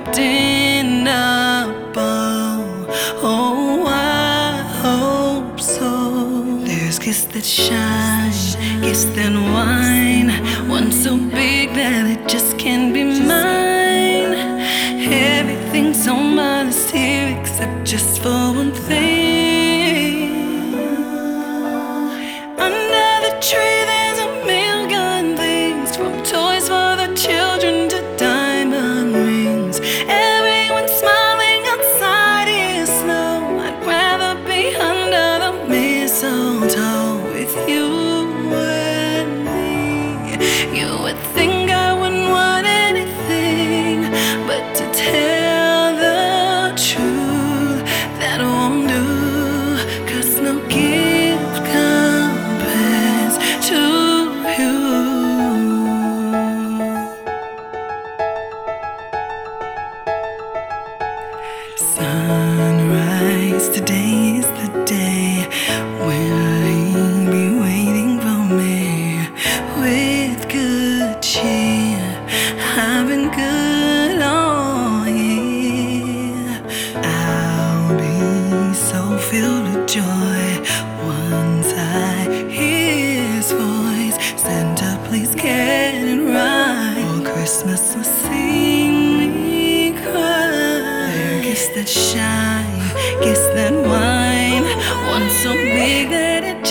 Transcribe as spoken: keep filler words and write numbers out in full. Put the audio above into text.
wrapped in a bow. Oh, I hope so. There's gifts that shine, gifts that wine, one so big that it just can't be mine. Everything's so modest here except just for one thing. Under the tree there's a million things, from toys for the children to diamond rings. Everyone's smiling outside is snow. I'd rather be under the mistletoe with you and me. You would think I wouldn't want anything but to tell the truth. That won't do, 'cause no gift compares to you. Sunrise, today is the day. Will you be waiting for me with good cheer? I've been good all year. I'll be so filled with joy once I hear his voice. Santa, please get it right, or Christmas will see me cry. There are gifts that shine, gifts that wine, one so big that it